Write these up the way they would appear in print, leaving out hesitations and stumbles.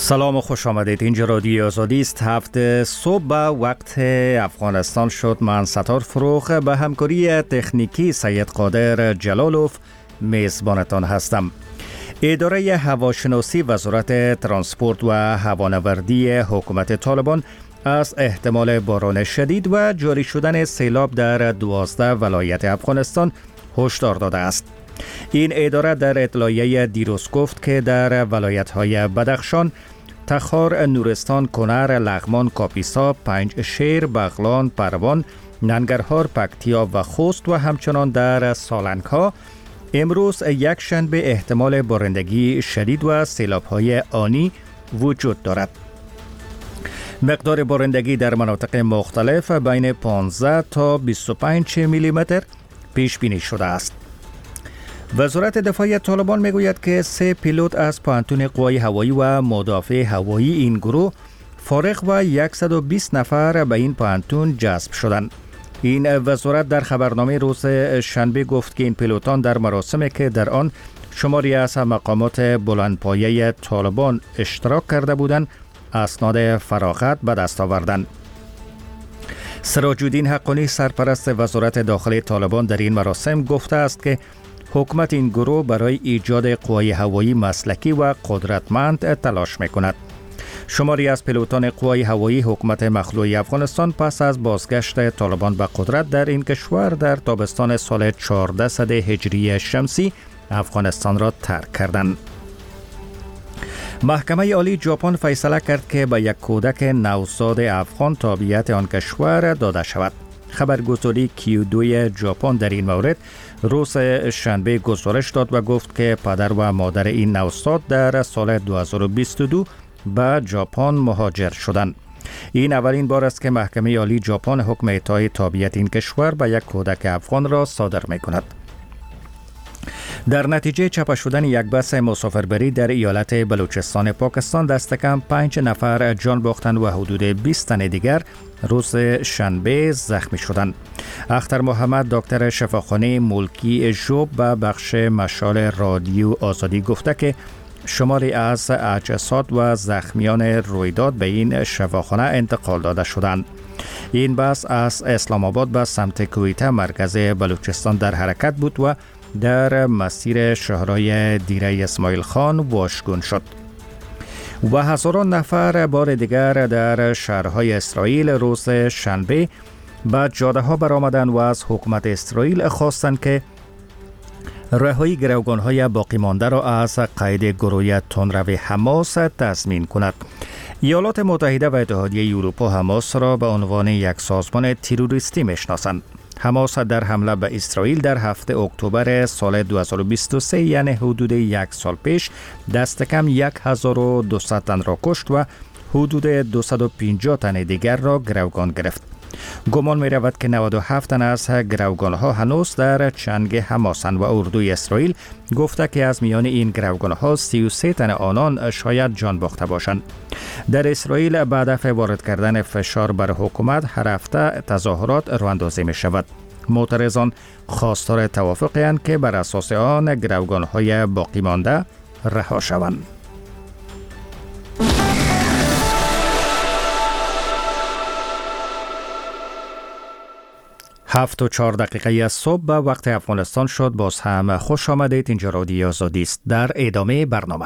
سلام و خوش آمدید. اینجا رادیو آزادی است. هفته صبح به وقت افغانستان شد. من ستار فروخ به همکاری تکنیکی سید قادر جلالوف میزبانتان هستم. اداره هواشناسی وزارت ترانسپورت و هوانوردی حکومت طالبان از احتمال باران شدید و جاری شدن سیلاب در 12 ولایت افغانستان هشدار داده است. این اداره در اطلاعیه دیروز گفت که در ولایت‌های بدخشان، تخار، نورستان، کنر، لغمان، کاپیسا، پنجشیر، بغلان، پروان، ننگرهار، پکتیا و خوست و همچنان در سالنگ‌ها امروز یک شنبه احتمال بارندگی شدید و سیلاب‌های آنی وجود دارد. مقدار بارندگی در مناطق مختلف بین 15 تا 25 میلیمتر پیش بینی شده است. وزارت دفاع طالبان میگوید که 3 پیلوت از پوهنتون قوای هوایی و مدافع هوایی این گروه فارغ و 120 نفر به این پوهنتون جذب شدند. این وزارت در خبرنامه روز شنبه گفت که این پیلوتان در مراسمی که در آن شماری از مقامات بلندپایه طالبان اشتراک کرده بودند، اسناد فراغت به دست آوردند. سراج الدین حقانی سرپرست وزارت داخلی طالبان در این مراسم گفته است که حکومت این گروه برای ایجاد قوای هوایی مسلکی و قدرتمند تلاش می‌کند. شماری از پیلوتان قوای هوایی حکومت مخلوع افغانستان پس از بازگشت طالبان به قدرت در این کشور در تابستان سال 1400 هجری شمسی افغانستان را ترک کردند. محکمه عالی ژاپن فیصله کرد که به یک کودک نوزاد افغان تابعیت آن کشور داده شود. خبرگزاری کیودو ژاپن در این مورد روز شنبه گزارش داد و گفت که پدر و مادر این نوزاد در سال 2022 به ژاپن مهاجر شدند. این اولین بار است که محکمه عالی ژاپن حکم اعطای تابعیت این کشور به یک کودک افغان را صادر می‌کند. در نتیجه چاپ شدن یک بس مسافربری در ایالت بلوچستان پاکستان دست کم 5 نفر جان باختند و حدود 20 تن دیگر روز شنبه زخمی شدند. اختر محمد دکتر شفاخانه ملکی ژوب به بخش مشال رادیو آزادی گفته که شماری از اجساد و زخمیان رویداد به این شفاخانه انتقال داده شدند. این بس از اسلام آباد به سمت کویته مرکز بلوچستان در حرکت بود و در مسیر شهرهای دیره اسماعیل خان واشگون شد و هزاران نفر بار دیگر در شهرهای اسرائیل روز شنبه به جاده ها برآمدند و از حکومت اسرائیل خواستند که رهایی گروگان‌های باقی مانده را از قید گروه تندرو حماس تضمین کند. ایالات متحده و اتحادیه اروپا حماس را به عنوان یک سازمان تروریستی میشناسند. حماس در حمله به اسرائیل در هفته اکتبر سال 2023 یعنی حدود یک سال پیش دست کم 1200 تن را کشت و حدود 250 تن دیگر را گروگان گرفت. گمان می رود که 97 تن از گروگان ها هنوز در چنگ حماسند و اردوی اسرائیل گفته که از میان این گروگان ها 33 تن آنان شاید جان باخته باشند. در اسرائیل بعد از وارد کردن فشار بر حکومت هر هفته تظاهرات راه اندازی می شود. معترضان خواستار توافقی اند که بر اساس آن گروگان های باقی مانده رها شوند. 7:04 از صبح به وقت افغانستان شد. باز هم خوش آمدید. اینجا رادیو آزادی است. در ادامه برنامه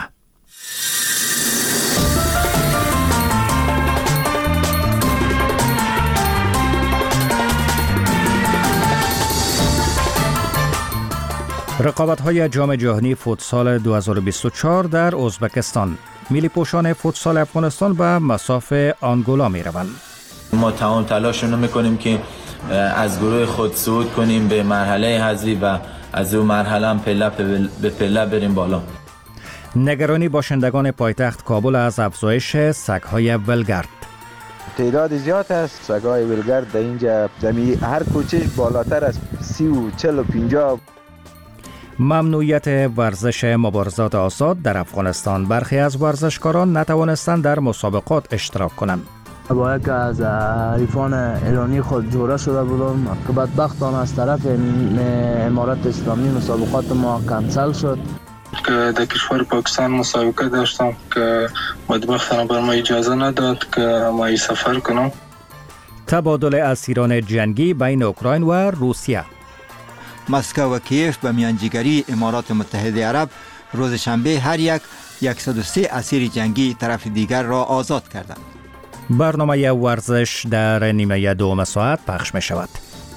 رقابت‌های جام جهانی فوتسال 2024 در ازبکستان. ملی پوشان فوتسال افغانستان به مصاف آنگولا می روند. ما تمام تلاشمون میکنیم که از گروه خود صعود کنیم به مرحله حذفی و از اون مرحله هم پله به پله بریم بالا. نگرانی باشندگان پایتخت کابل از افزایش سگ‌های ولگرد. تعداد زیاد است سگ‌های ولگرد در اینجا، هر کوچه‌اش بالاتر از 30 و 40 و 50. ممنوعیت ورزش مبارزات آزاد در افغانستان. برخی از ورزشکاران نتوانستند در مسابقات اشتراک کنند. با یک از حریفان ایرانی خود جوره شده بودم که بدبختانه از طرف امارت اسلامی مسابقات ما کنسل شد. که در کشور پاکستان مسابقه داشتم که بدبختانه بر ما اجازه نداد که ما سفر کنم. تبادل اسیران جنگی بین اوکراین و روسیه. مسکو و کیف به میانجیگری امارات متحده عرب روز شنبه هر یک 103 اسیر جنگی طرف دیگر را آزاد کردند. برنامه ورزش در نیمه دوم ساعت پخش می شود.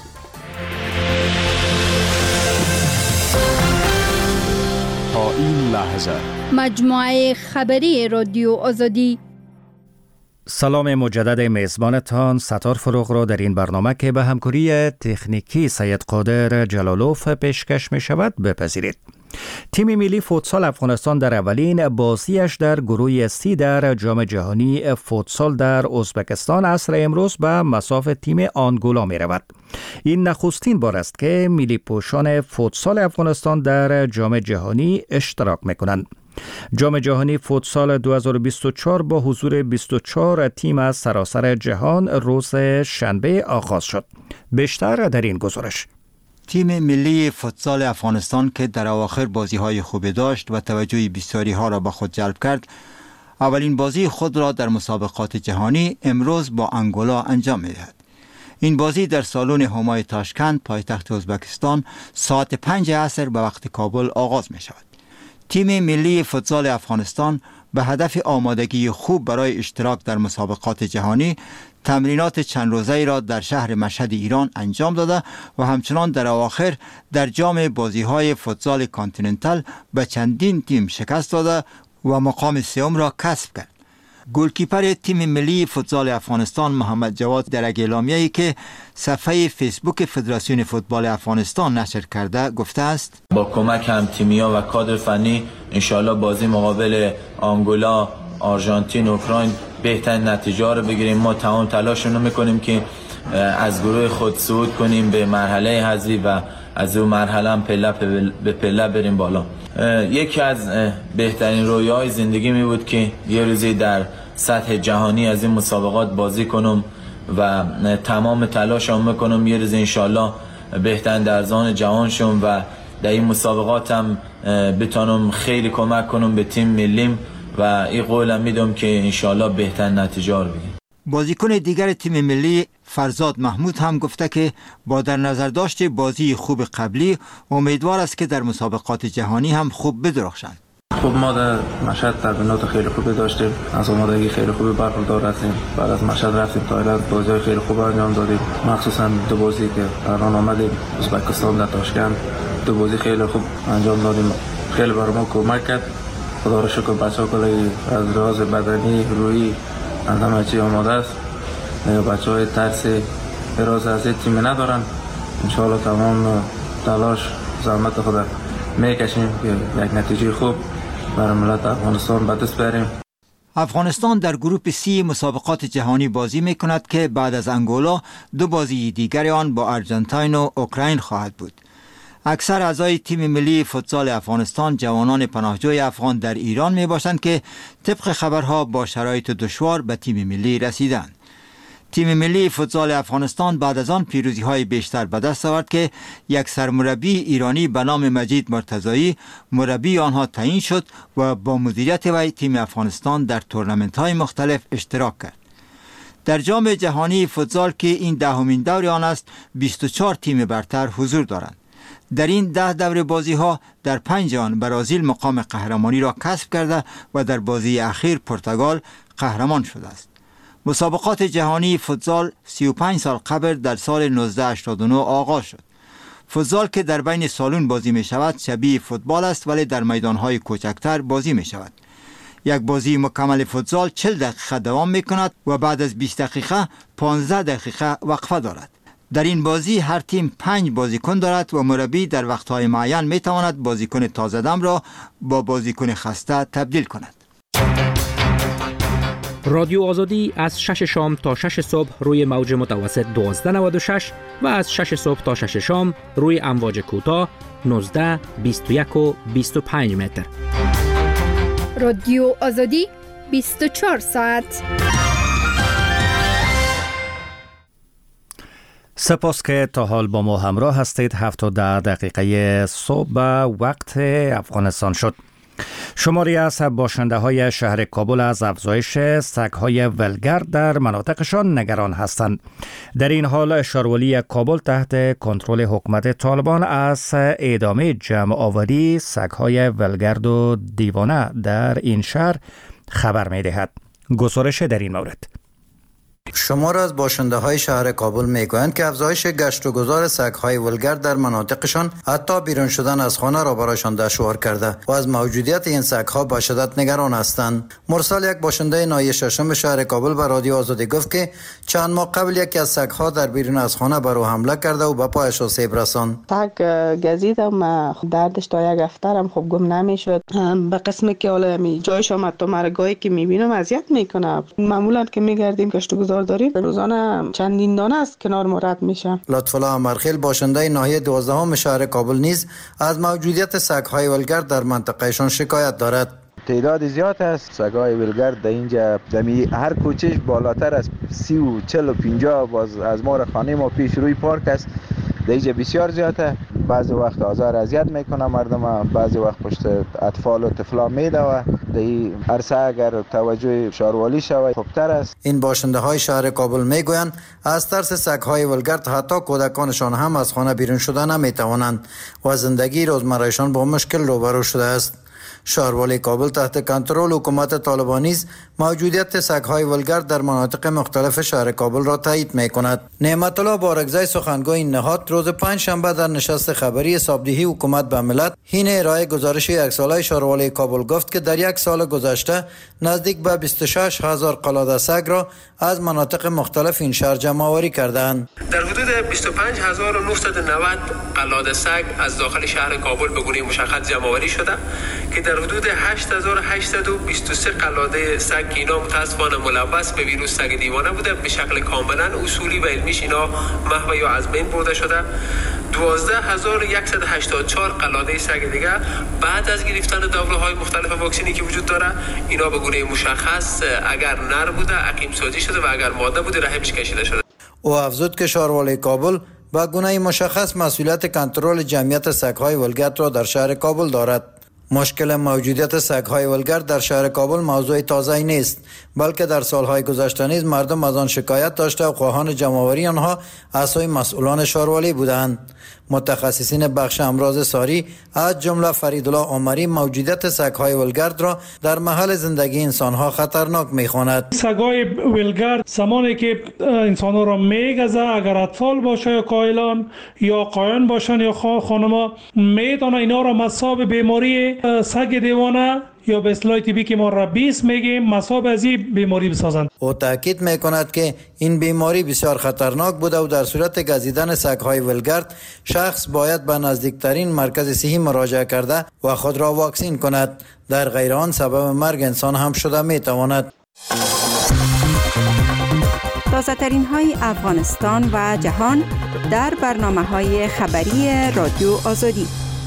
تا این لحظه مجموعه خبری رادیو آزادی. سلام مجدد میزبانتان ستار فروغ را در این برنامه که به همکاری تکنیکی سید قادر جلالوف پیشکش می شود بپذیرید. تیم ملی فوتسال افغانستان در اولین بازیش در گروه سی در جام جهانی فوتسال در ازبکستان عصر امروز به مصاف تیم آنگولا می رود. این نخستین بار است که ملی پوشان فوتسال افغانستان در جام جهانی اشتراک می کنند. جام جهانی فوتسال 2024 با حضور 24 تیم از سراسر جهان روز شنبه آغاز شد. بیشتر در این گزارش. تیم ملی فوتسال افغانستان که در اواخر بازی‌های خوبی داشت و توجه بسیاری‌ها را به خود جلب کرد، اولین بازی خود را در مسابقات جهانی امروز با انگولا انجام می‌دهد. این بازی در سالن همای تاشکند پایتخت ازبکستان ساعت 5 عصر به وقت کابل آغاز می‌شود. تیم ملی فوتسال افغانستان به هدف آمادگی خوب برای اشتراک در مسابقات جهانی تمرینات چند روزه‌ای را در شهر مشهد ایران انجام داده و همچنان در اواخر در جام بازی‌های فوتسال کانتیننتال به چندین تیم شکست داده و مقام سوم را کسب کرد. گلکیپر تیم ملی فوتسال افغانستان محمد جواد در اعلامیه‌ای که صفحه فیسبوک فدراسیون فوتبال افغانستان نشر کرده گفته است: با کمک هم تیم‌ها و کادر فنی انشالله بازی مقابل آنگولا، آرژانتین، اوکراین بهترین نتیجه رو بگیریم. ما تمام تلاشمون رو میکنیم که از گروه خود صعود کنیم به مرحله حذفی و از اون مرحله هم پله به پله بریم بالا. یکی از بهترین رویاهای زندگی می بود که یه روزی در سطح جهانی از این مسابقات بازی کنم و تمام تلاشم میکنم یه روز انشالله بهترین درزان جهان شم و در این مسابقات هم بتونم خیلی کمک کنم به تیم ملیم و این قولم میدم که انشالله بهترین نتیجه رو بگیریم. بازیکن دیگر تیم ملی فرزاد محمود هم گفته که با در نظر داشت بازی خوب قبلی امیدوار است که در مسابقات جهانی هم خوب بدرخشند. خب ما در مشهد تمرینات خیلی خوبی داشتیم، از آمادگی خیلی خوبی برخوردار هستیم. بعد از مشهد رفتیم تایلند، بازی خیلی خوب انجام دادیم، مخصوصا دو بازی که الان آمدیم ازبکستان در تاشکند، دو بازی خیلی خوب انجام دادیم، خیلی برای ما کمک کرد. خدا رو شکر بچه‌ها کلی از لحاظ بدنی روحی همه چی آماده است. بچه‌های ترس اراز از تیم ندارن. انشاءالله تمام تلاش زحمت خود میکشیم که یک نتیجه خوب برای ملت افغانستان به دست بیاریم. افغانستان در گروپ سی مسابقات جهانی بازی می کند که بعد از انگولا دو بازی دیگر آن با آرژانتین و اوکراین خواهد بود. اکثر اعضای تیم ملی فوتسال افغانستان جوانان پناهجوی افغان در ایران می باشند که طبق خبرها با شرایط دشوار به تیم ملی رسیدند. تیم ملی فوتسال افغانستان بعد از آن پیروزی‌های بیشتر به دست آورد که یک سرمربی ایرانی به نام مجید مرتضایی مربی آنها تعیین شد و با مدیریت وی تیم افغانستان در تورنمنت‌های مختلف اشتراک کرد. در جام جهانی فوتسال که این دهمین دور آن است 24 تیم برتر حضور دارند. در این 10 دور بازی‌ها در 5 آن برزیل مقام قهرمانی را کسب کرده و در بازی اخیر پرتغال قهرمان شده است. مسابقات جهانی فوتسال 35 سال قبل در سال 1989 آغاز شد. فوتسال که در بین سالن بازی می شود شبیه فوتبال است ولی در میدان‌های کوچکتر بازی می شود. یک بازی مکمل فوتسال 40 دقیقه دوام می کند و بعد از 20 دقیقه 15 دقیقه وقفه دارد. در این بازی هر تیم 5 بازیکن دارد و مربی در وقت‌های معین می تواند بازیکن تازه دم را با بازیکن خسته تبدیل کند. رادیو آزادی از 6 شام تا 6 صبح روی موج متوسط 1296 و از 6 صبح تا 6 شام روی امواج کوتاه 19، 21 و 25 متر. رادیو آزادی 24 ساعت. سپاس که تا حال با ما همراه هستید. 7:10 صبح وقت افغانستان شد. شماری از باشنده های شهر کابل از افزایش سگ‌های ولگرد در مناطقشان نگران هستند. در این حال شاروالی کابل تحت کنترل حکومت طالبان از ادامه جمع آوری سگ‌های ولگرد و دیوانه در این شهر خبر می‌دهد. گزارش در این مورد. شمار از باشنده های شهر کابل میگویند که افزایش گشت و گذار سگ‌های ولگرد در مناطقشان حتی بیرون شدن از خانه را برایشان دشوار کرده و از موجودیت این سگ‌ها به شدت نگران هستند. مرسل، یک باشنده ناحیه ششم شهر کابل، به رادیو آزادی گفت که چند ماه قبل یکی از سگ‌ها در بیرون از خانه بر او حمله کرده و به پایش آسیب رساند. سگ گزیدم، دردش تا یک هفته‌ام خوب گم نمیشد. به قسمی که حالا جایش آمد تا مرگایی که میبینم اذیت میکنه. معمولا که میگردیم گشت و گذار داریم، روزانه چندین دانه است کنار ما رد میشه. لطف‌الله عمرخیل، باشنده ناحیه 12 شهر کابل، نیز از موجودیت سگ‌های ولگرد در منطقهشان شکایت دارد. تعداد زیاد است. سگ‌های ولگرد در اینجا هر کوچهش بالاتر از 30 و 40 و 50 باز از ما خانه ما پیش روی پارک است. در اینجا بسیار زیاده. بعضی وقت آزار اذیت میکنه مردم، بعضی وقت پشت اطفال و طفلا میدوه. در این عرصه اگر توجه شاروالی شود خوبتر است. این باشنده های شهر کابل میگویند از ترس سگ‌های ولگرد حتی کودکانشان هم از خانه بیرون شده نمیتوانند و زندگی روزمرهشان با مشکل روبرو شده است. شهروالی کابل تحت کنترل حکومت طالبانی موجودیت سگ‌های ولگرد در مناطق مختلف شهر کابل را تایید می‌کند. نعمت الله بارگزای، سخنگوی این نهاد، روز پنجشنبه در نشست خبری حسابدهی حکومت به ملت حین ارائه گزارش یک ساله شهروالی کابل گفت که در یک سال گذشته نزدیک به 26,000 قلاده سگ را از مناطق مختلف این شهر جمع آوری کردند. در حدود 25,990 قلاده سگ از داخل شهر کابل به گونه مشخص جمع آوری شده که در حدود 8,823 قلاده سگ که اینا متاسفانه ملوث به ویروس سگ دیوانه بوده، به شکل کاملا اصولی و علمیش اینا محو یا از بین برده شده. 12,184 قلاده سگ دیگه بعد از گرفتن دوره‌های مختلف واکسینی که وجود داره، اینا به گونه مشخص اگر نر بوده عقیم سازی شده و اگر ماده بوده رحمش کشیده شده. او افزود که شهروالی کابل با گونه مشخص مسئولیت کنترل جمعیت سگ‌های ولگرد را در شهر کابل دارد. مشکل موجودیت سگ‌های ولگرد در شهر کابل موضوع تازه‌ای نیست، بلکه در سال‌های گذشته نیز مردم از آن شکایت داشته و خواهان جمع‌آوری آنها از سوی مسئولان شهروالی بودند. متخصصین بخش امراض ساری از جمله فریدالله عمری موجودیت سگ‌های ولگرد را در محل زندگی انسان‌ها خطرناک می‌خواند. سگ‌های ولگرد زمانی که انسان‌ها را می‌گزه، اگر اطفال باشه یا کایلان یا قایان باشن یا خانم‌ها، می‌تونه اینا را مصاب بیماری سگ دیوانه یا به اصطلاح طبی که ما ربیس میگیم مصاب از این بیماری بسازند. او تاکید میکند که این بیماری بسیار خطرناک بوده و در صورت گزیدن سگ‌های ولگرد شخص باید به نزدیکترین مرکز صحی مراجعه کرده و خود را واکسین کند. در غیر آن سبب مرگ انسان هم شده میتواند. تازه ترین های افغانستان و جهان در برنامه‌های خبری رادیو آزادی.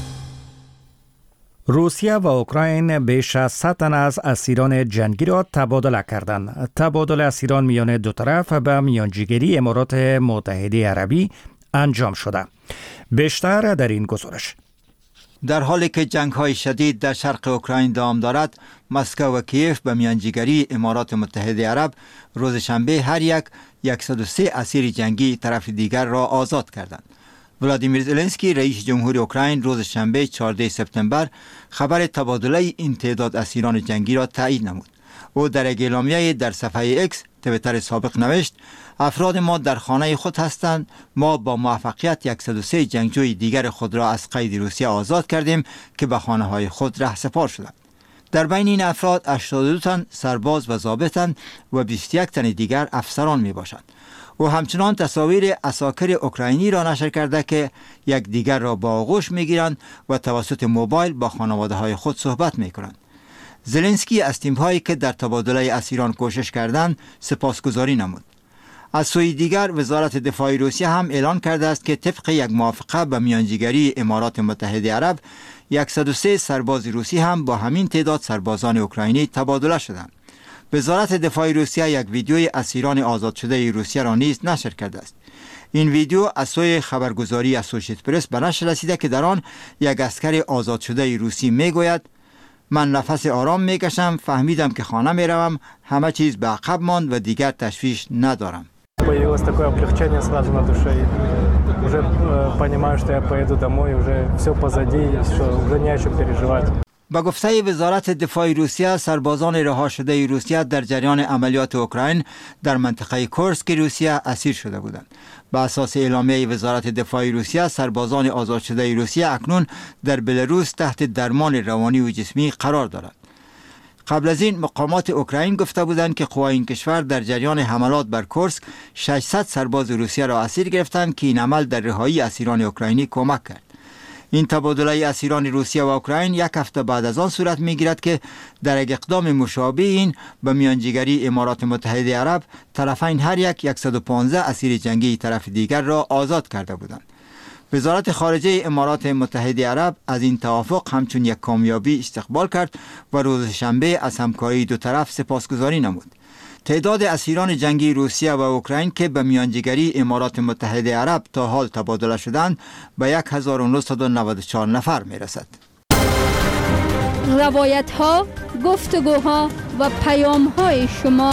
روسیه و اوکراین بیش از 100 تن از اسیران جنگی را تبادله کردند. تبادل اسیران میان دو طرف به میانجیگری امارات متحده عربی انجام شده. بیشتر در این گزارش. در حالی که جنگ‌های شدید در شرق اوکراین دوام دارد، مسکو و کیف به میانجیگری امارات متحده عرب روز شنبه هر یک 103 اسیر جنگی طرف دیگر را آزاد کردند. ولادیمیر زلنسکی رئیس جمهور اوکراین روز شنبه 14 سپتامبر خبر تبادله این تعداد اسیران جنگی را تایید نمود. او در یک اعلامیه در صفحه اکس توییتر سابق نوشت: افراد ما در خانه خود هستند. ما با موفقیت 103 جنگجوی دیگر خود را از قید روسیه آزاد کردیم که به خانه های خود رهسپار شدند. در بین این افراد 82 تن سرباز و ضابطند و 21 تن دیگر افسران می باشند. او همچنان تصاویر عساکر اوکراینی را نشر کرده که یک دیگر را با آغوش می گیرند و توسط موبایل با خانواده های خود صحبت می کنند. زلنسکی از تیم هایی که در تبادله اسیران کوشش کردند سپاسگزاری نمود. از سوی دیگر وزارت دفاع روسیه هم اعلان کرده است که طبق یک موافقه به میانجیگری امارات متحده عرب 103 سرباز روسی هم با همین تعداد سربازان اوکراینی تبادله شدند. وزارت دفاع روسیه یک ویدیوی اسیران آزاد شده روسیه را نیز نشر کرده است. این ویدیو از سوی خبرگزاری اسوشییتد پرس به نشر رسیده که در آن یک عسکر آزاد شده روسی میگوید من نفس آرام میکشم، فهمیدم که خانه میروم، همه چیز به عقب ماند و دیگر تشویش ندارم. Появилось такое облегчение сразу на душе. Уже понимаю, что я поеду домой, уже все позади, что уже не о чем переживать. با گفته وزارت دفاع روسیه، سربازان رها شده روسیه در جریان عملیات اوکراین در منطقه کورسک روسیه اسیر شده بودند. با اساس اعلامیه وزارت دفاع روسیه، سربازان آزاد شده روسیه اکنون در بلاروس تحت درمان روانی و جسمی قرار دارند. قبل از این مقامات اوکراین گفته بودند که قوای این کشور در جریان حملات بر کورسک 600 سرباز روسیه را اسیر گرفتند که این عمل در رهایی اسیران اوکراینی کمک کرد. این تبادله اسیران روسیه و اوکراین یک هفته بعد از آن صورت میگیرد که در یک اقدام مشابه این به میانجیگری امارات متحده عرب، طرفین هر یک 115 اسیر جنگی طرف دیگر را آزاد کرده بودند. وزارت خارجه امارات متحده عرب از این توافق همچون یک کامیابی استقبال کرد و روز شنبه از همکاری دو طرف سپاسگزاری نمود. تعداد اسیران جنگی روسیه و اوکراین که به میانجیگری امارات متحده عرب تا حال تبادله شدند به 1994 نفر می رسد. روایت ها، گفتگوها و پیام های شما.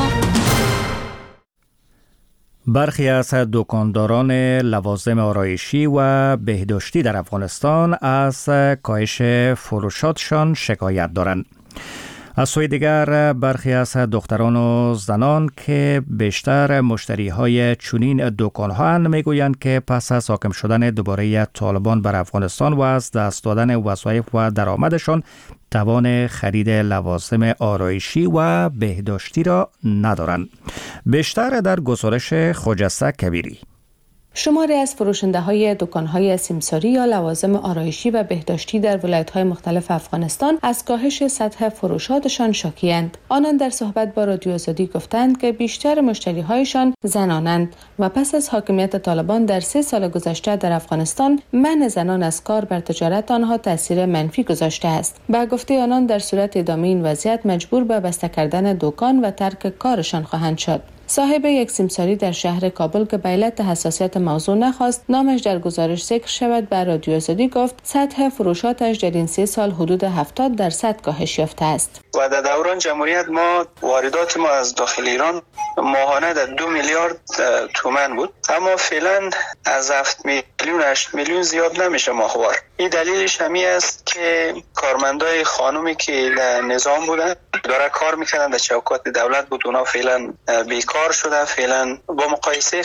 برخی از دکانداران لوازم آرایشی و بهداشتی در افغانستان از کاهش فروشاتشان شکایت دارند. از سوی دیگر برخی از دختران و زنان که بیشتر مشتری های چنین دکان ها میگویند که پس از حاکم شدن دوباره طالبان بر افغانستان و از دست دادن وظایف و درآمدشان توان خرید لوازم آرایشی و بهداشتی را ندارند. بیشتر در گزارش خجسته کبیری. شماری از فروشنده‌های دکان‌های سیمساری یا لوازم آرایشی و بهداشتی در ولایت‌های مختلف افغانستان از کاهش سطح فروشاتشان شاکی‌اند. آنان در صحبت با رادیو آزادی گفتند که بیشتر مشتری‌هایشان زنانند و پس از حاکمیت طالبان در 3 سال گذشته در افغانستان منع زنان از کار بر تجارت آنها تاثیر منفی گذاشته است. با گفته آنان در صورت ادامه این وضعیت مجبور به بسته کردن دکان و ترک کارشان خواهند شد. صاحب یک سیمساری در شهر کابل که به علت حساسیت موضوع نخواست نامش در گزارش ذکر شود به رادیو آزادی گفت سطح فروشاتش در این 3 سال حدود 70% کاهش یافته است. و در دوران جمهوریت ما واردات ما از داخل ایران ماهانه در 2 میلیارد تومان بود، اما فعلا از 7 میلیون 8 میلیون زیاد نمیشه ماهوار. این دلیلش همین است که کارمندای خانومی که در نظام بودن داره کار میکنن در چوکات دولت بود، اونا فعلا بیکار شده، فعلا با مقایسه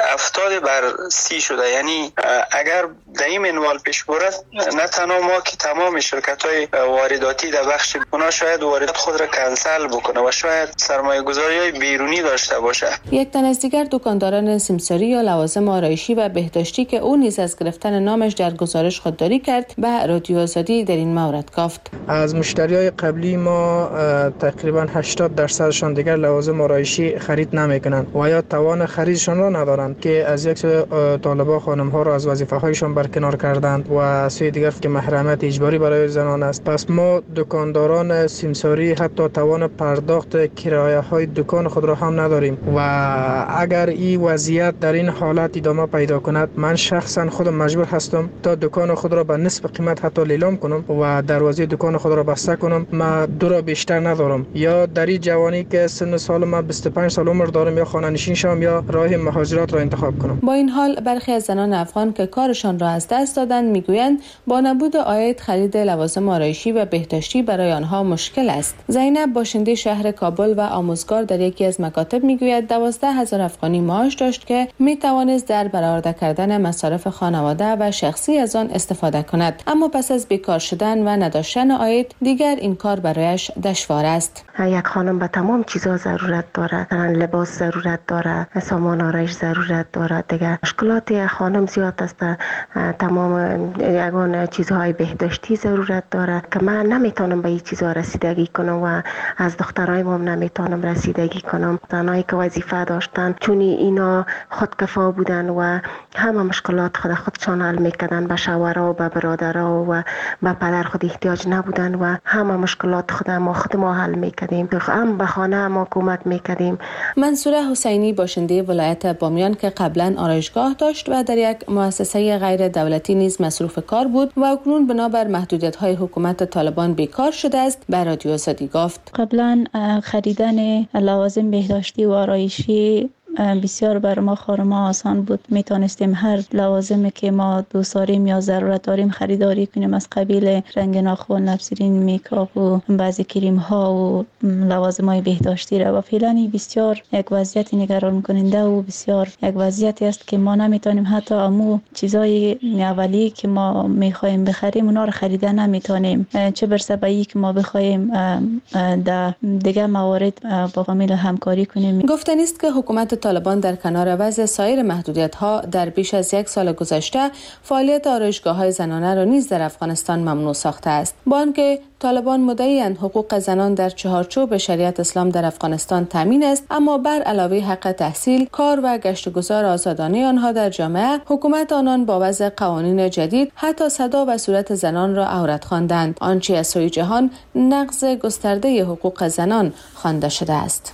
70/30 شده. یعنی اگر در این منوال پیش برد نه تنها ما که تمام شرکت‌های وارداتی در بخش اونا شاید واردات خود را کنسل بکنه و شاید سرمایه‌گذاری‌های بیرونی داشته باشه. یک تن از دیگر دکانداران سیمساری یا لوازم آرایشی و بهداشتی که او نیز از گرفتن نامش در گزارش خودداری کرد به رادیو آزادی در این مورد گفت از مشتریای قبلی ما تقریبا 80% دیگر لوازم آرایشی خرید نمیکنند و یا توان خریدشان را ندارند که از یک سوی طالبان خانم ها را از وظیفه هایشان برکنار کردند و از سوی دیگر که محرمیت اجباری برای زنان است. پس ما دکانداران سیمساری حتی توان پرداخت کرایه های دکان خود را هم نداریم و اگر این وضعیت در این حالت ادامه پیدا کند من شخصا خودم مجبور هستم تا دکان خود را به نصف قیمت حتی لیلام کنم و دروازه دکان خود را بسته کنم. ما دو را بیشتر ندارم، یا در این جوانی که سن سال ما 25 سال عمر دارم یا خانه نشین شم یا راه مهاجرت را انتخاب کنم. با این حال برخی از زنان افغان که کارشان را از دست دادند میگویند با نبود عاید خرید لوازم آرایشی و بهداشتی برای آنها مشکل است. زینب باشنده شهر کابل و آموزگار در یکی از مکاتب میگوید 12,000 افغانی معاش داشت که میتوانست در برآورده کردن مصارف خانواده و شخصی از آن استفاده کند، اما پس از بیکار شدن و نداشتن عاید دیگر این کار برایش دشوار است. یک خانم به تمام چیزا ضرورت داره، لباس ضرورت داره، سامان آرایش ضرورت داره، دیگه مشکلات خانم زیاد است، تمام یگان چیزهای بهداشتی ضرورت داره که من نمیتونم به این چیزها رسیدگی کنم و از دخترای ما نمیتونم رسیدگی کنم. زنایی که وظیفه داشتن، چون اینا خودکفا بودن و همه مشکلات خودشان حل میکردن. به شوهرها و به برادرها و به پدر خود احتیاج نبودن و همه مشکلات خود ما حل میکردیم. هم به خانه ما کمک میکردیم. منصوره حسینی باشنده ولایت بامیان که قبلا آرایشگاه داشت و در یک مؤسسه غیر دولتی نیز مصروف کار بود و اکنون بنابر محدودیت‌های حکومت طالبان بیکار شده است، به رادیو آزادی گفت. قبلا خریدن لوازم بهداشتی و آرایشی بسیار بر ما خانم‌ها آسان بود. میتونستیم هر لوازمی که ما دوست داریم یا ضرورت داریم خریداری کنیم، از قبیل رنگ ناخن، لبسرین، میکاپ و بعضی کریم ها و لوازم های بهداشتی را. و فعلا بسیار یک وضعیت نگران کننده و بسیار یک وضعیتی است که ما نمیتونیم حتی امو چیزای اولیه که ما میخوایم بخریم اونا رو خریده نمیتونیم، چه برسه به اینکه ما بخوایم در دیگه موارد با فامیل همکاری کنیم. گفتنی است که حکومت طالبان در کنار وضع سایر محدودیت‌ها در بیش از یک سال گذشته فعالیت آرایشگاه‌های زنانه را نیز در افغانستان ممنوع ساخته است. با آنکه طالبان مدعی‌اند حقوق زنان در چهارچوب شریعت اسلام در افغانستان تامین است، اما بر علاوه حق تحصیل، کار و گشت و گذار آزادانه آنها در جامعه، حکومت آنان با وضع قوانین جدید حتی صدا و صورت زنان را عورت خواندند، آنچه از سوی جهان نقض گسترده حقوق زنان خوانده شده است.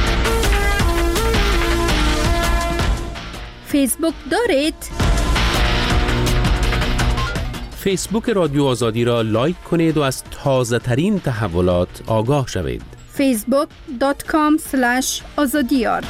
فیسبوک دارید؟ فیسبوک رادیو آزادی را لایک کنید و از تازه ترین تحولات آگاه شوید. facebook.com/azadiyar.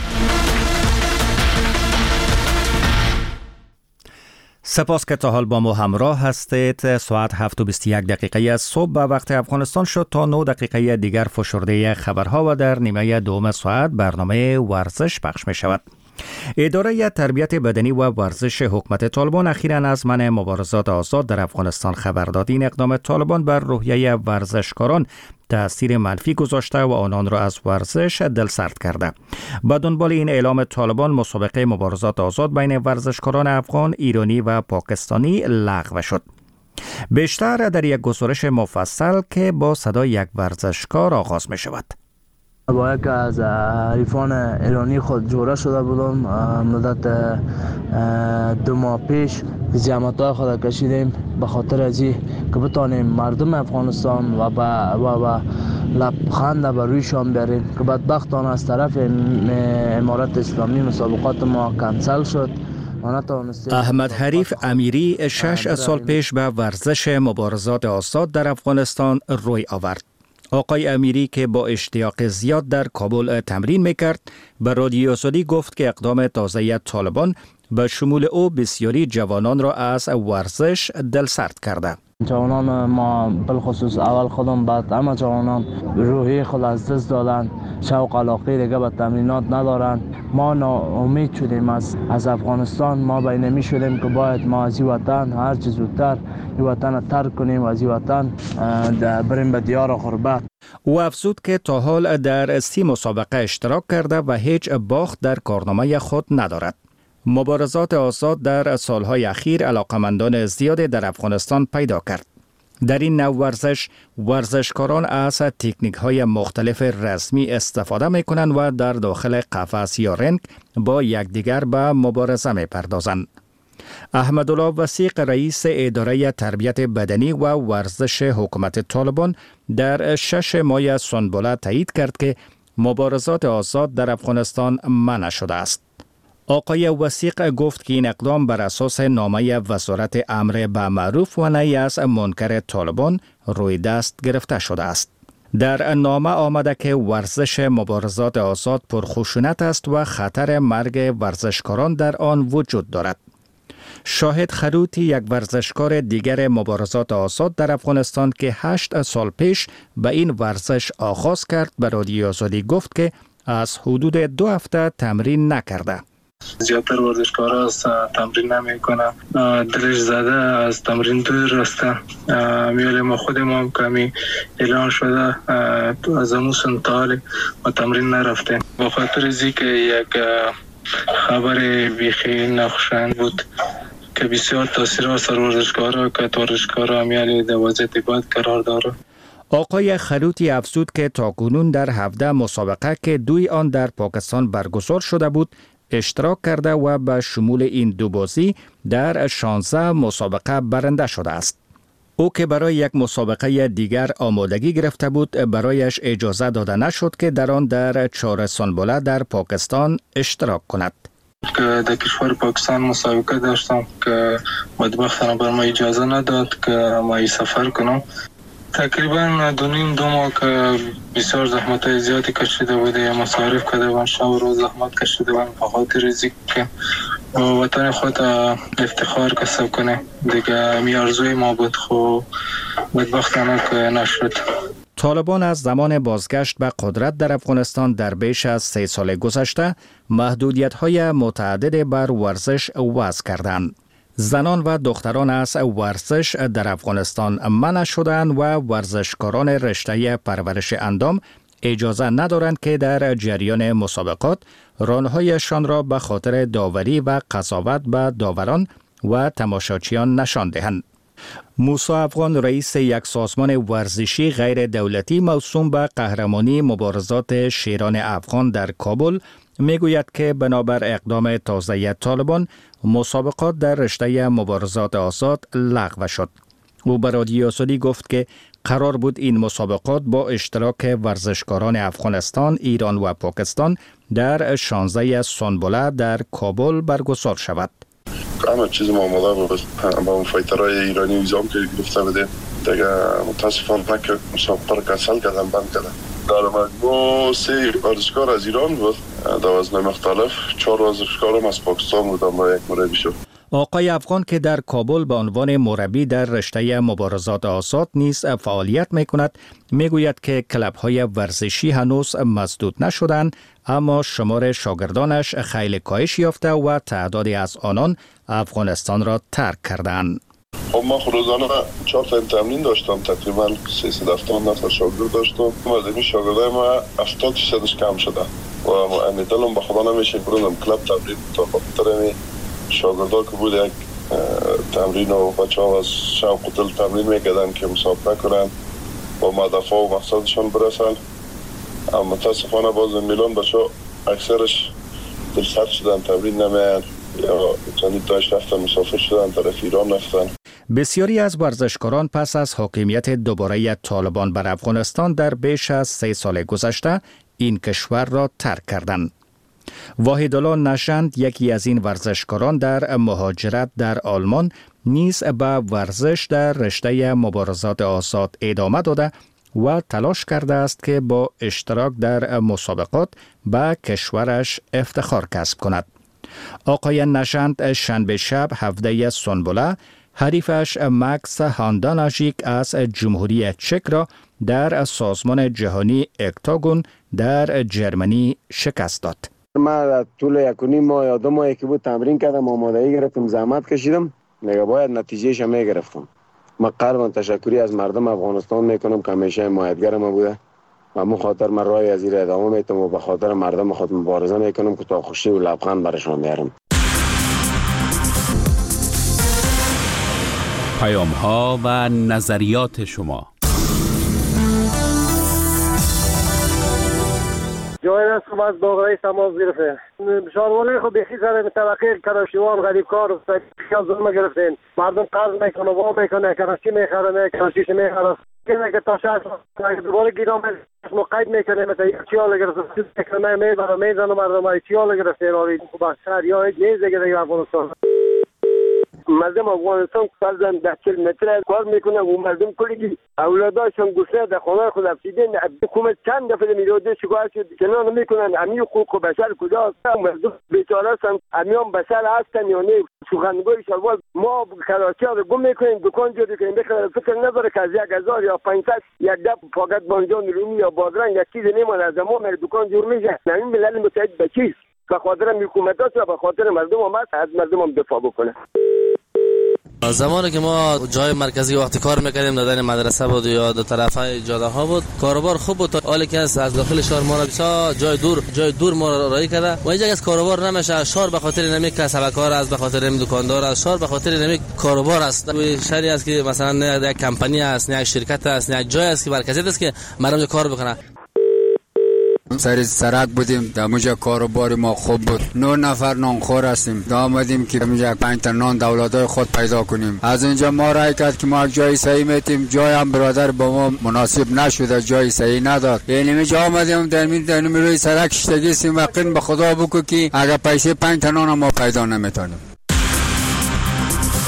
سپاس که تا حال با ما همراه هستید. ساعت 7:21 از صبح به وقت افغانستان شد. تا 9 دقیقه دیگر فشرده خبرها و در نیمه دوم ساعت برنامه ورزش پخش می شود. اداره تربیت بدنی و ورزش حکومت طالبان اخیراً از منع مبارزات آزاد در افغانستان خبر داد. این اقدام طالبان بر روحیه ورزشکاران تأثیر منفی گذاشته و آنان را از ورزش دلسرد کرده. با دنبال این اعلام طالبان، مسابقه مبارزات آزاد بین ورزشکاران افغان، ایرانی و پاکستانی لغو شد. بیشتر در یک گزارش مفصل که با صدای یک ورزشکار آغاز می شود. با یک از حریفان ایرانی خود جوره شده بودم. مدت 2 ماه پیش زحمت‌های خود کشیدیم به خاطر ازی که بتانیم مردم افغانستان و لبخند بر رویشان بیاریم که بدبختانه از طرف امارت اسلامی مسابقات ما کنسل شد. احمد حریف امیری 6 سال پیش به ورزش مبارزات آزاد در افغانستان روی آورد. آقای امیری که با اشتیاق زیاد در کابل تمرین میکرد، به رادیو آزادی گفت که اقدام تازه طالبان به شمول او بسیاری جوانان را از ورزش دلسرد کرده. جوانان ما بالخصوص اول خودم، بعد همه جوانان روحی خود از دست دادن، شوق علاقه دیگه به تمرینات ندارن. ما ناامید شدیم از افغانستان. ما بینمی شدیم که باید ما از این وطن هر چه زودتر این وطن ترک کنیم و از این وطن بریم به دیار غربت. او افزود که تا حال در 30 مسابقه اشتراک کرده و هیچ باخت در کارنامه خود ندارد. مبارزات آزاد در سالهای اخیر علاقمندان زیادی در افغانستان پیدا کرد. در این نوع ورزش، ورزشکاران از تکنیک‌های مختلف رسمی استفاده می‌کنند و در داخل قفس یا رنگ با یکدیگر به مبارزه می‌پردازند. احمدالله وثیق رئیس اداره تربیت بدنی و ورزش حکومت طالبان در 6 ماه سنبله تایید کرد که مبارزات آزاد در افغانستان منع شده است. آقای وثیق گفت که این اقدام بر اساس نامه وزارت امر به معروف و نهی از منکر طالبان روی دست گرفته شده است. در نامه آمده که ورزش مبارزات آزاد پرخشونت است و خطر مرگ ورزشکاران در آن وجود دارد. شاهد خروتی، یک ورزشکار دیگر مبارزات آزاد در افغانستان که 8 سال پیش به این ورزش آغاز کرد، به رادیو آزادی گفت که از حدود 2 هفته تمرین نکرده. زیادتر ورزشکارا از تمرین نمیکنه، دلش زده از تمرین دور رسته. میالی ما خود ما هم کمی اعلان شده از امو سنتالی و تمرین نرفتیم با خاطر ازی که یک خبر بیخی نخوشایند بود که بسیار تاثیر سر ورزشکارا که ورزشکارا میالی در وضعیت بد قرار داره. آقای خروتی افزود که تاکنون در 17 مسابقه که دوی آن در پاکستان برگزار شده بود اشتراک کرده و به شمول این دو بازی در 16 مسابقه برنده شده است. او که برای یک مسابقه دیگر آمادگی گرفته بود برایش اجازه داده نشد که در آن در 4 سنبله در پاکستان اشتراک کند. که در کشور پاکستان مسابقه داشتم که بدبختانه بر ما اجازه نداد که ما سفر کنم. تقریبا 2.5 ماه که بسیار زحمت زیادی کشیده بوده، مصارف کرده بودم، شب و روز زحمت کشیده بودم به خاطر که وطن خود افتخار کسب کنه. دیگه می آرزوی ما بود، خو بدبختانه که نشد. طالبان از زمان بازگشت به قدرت در افغانستان در بیش از 3 سال گذشته محدودیت‌های متعدد بر ورزش وضع کردند. زنان و دختران از ورزش در افغانستان منع شدند و ورزشکاران رشته پرورش اندام اجازه ندارند که در جریان مسابقات رانهایشان را به خاطر داوری و قضاوت به داوران و تماشاچیان نشان دهند. موسی افغان رئیس یک سازمان ورزشی غیر دولتی موسوم به قهرمانی مبارزات شیران افغان در کابل میگوید که بنابر اقدام تازه طالبان مسابقات در رشته مبارزات آزاد لغو شد. او به رادیو آزادی گفت که قرار بود این مسابقات با اشتراک ورزشکاران افغانستان، ایران و پاکستان در 16 سنبله در کابل برگزار شود. همه چیز ما آماده بود. با فایترهای ایرانی ویزام که گرفته بودیم دیگه متاسفانه که مسابقه را کنسل کردن، بند کردن. در مجموع 3 ورزشکار از ایران بود در وزن مختلف، 4 ورزشکار هم از پاکستان بودن با یک مربی شد. آقای افغان که در کابل به عنوان مربی در رشته مبارزات آزاد نیز فعالیت می‌کند میگوید که کلب‌های ورزشی هنوز مسدود نشدند، اما شمار شاگردانش خیلی کاهش یافته و تعدادی از آنان افغانستان را ترک کردند. ما روزانه 4 تا تمرین داشتم، تقریبا 370 نفر شاگرد داشتم. از این شاگردای ما 80% کم شده و امیدوارم به خدا نمیشه برم کلاب تمرین تا خاطر شاگردا که بود یک تمرین و بچه‌ها از شوق و دل تمرین میکردن که مسابقه کنن با هدف و مقصدشون برسن. اما متاسفانه باز میلان بچه‌ها اکثرش دلسرد شدن، تمرین نمیان یا چندین تاش رفتن مسافر شدن طرف ایران رفتن. بسیاری از ورزشکاران پس از حاکمیت دوباره طالبان بر افغانستان در بیش از 3 سال گذشته این کشور را ترک کردند. واحدالله نژند یکی از این ورزشکاران در مهاجرت در آلمان نیز به ورزش در رشته مبارزات آزاد ادامه داده و تلاش کرده است که با اشتراک در مسابقات به کشورش افتخار کسب کند. آقای نژند شنبه شب 17 سنبله حریفش مکس هانداناژیک از جمهوری چک را در سازمان جهانی اکتاگون در جرمنی شکست داد. من طول 1.5 ماه یا 2 ماهی که بود تمرین کردم، آمادگی گرفتم، زحمت کشیدم، دیگه باید نتیجهش هم میگرفتم. من قلبا تشکری از مردم افغانستان میکنم که همیشه حمایتگر ما بوده و من خاطر من راه از این ادامه میتم و به خاطر مردم خود مبارزه میکنم که تا خوشی و لبخند برشان بیارم. پیام ها و نظریات شما. جای است که از داغرای تماس گرفته شاروانه خود بخی سر طبقه کراشیوان غریب کار و سکیال ظلم گرفتین. مردم قرض میکنه و میکنه، کراشی میخره، کراشیش میخره که تا شهر دوباره گیرام قید میکنه. مثلا یک چیال گرفته میکنه میبره میزنه مردم های چیال گرفته آرید خوب شهر یا یک نیز دیگه افغانستان. مردم افغانستان فرزن 10 کیلومتر کار میکنن و مردم کلی اولاداشون گسله در خانه خود افسیدن. حکومت چند دفعه میروده شکایت شد کنار نمیکنن. امی حقوق بشر کجاست؟ مردم بیچاره هستن، امیان بشر هستن یا نه؟ سخنگوی شلوار ما کراچی رو گم میکنیم، دکان جوری کنیم، فکر نداره که از 1000 یا 500 یک دب فقط بانجان رومی یا بادرنگ یک چیز نمیمونه از ما دکان جور میشه. نمین ملل متحد به چیست؟ به خاطر حکومت هست یا به خاطر مردم هم هست؟ از مردم هم دفاع بکنه. زمانی که ما جای مرکزی وقتی کار میکردیم دادن مدرسه بود یا دو طرفای جاده ها بود، کاروبار خوب بود، حالی که از داخل شهر ما را بسیار جای دور ما را رای کرده و اینجا از کاروبار نمیشه. شهر به خاطر نمی کسبکار است، به خاطر نمی دکاندار است، شهر به خاطر نمی کاروبار است. شهری است که مثلا یک کمپانی است، یک شرکت است، یک جای است که مرکزی است که مردم کار بکنه. سر سرک بودیم، در اونجا کاروبار ما خوب بود. 9 نفر نانخور هستیم. آمدیم که اونجا 5 تا نان دولتای خود پیدا کنیم. از اونجا ما رای کرد که ما جای صحیح میتیم، جای هم برادر با ما مناسب نشده، جای صحیح نداد. یعنی اینجا آمدیم در روی سرک شتگی سیم وقت به خدا بگو که اگر پیسه 5 تا نان ما پیدا نمیتونیم.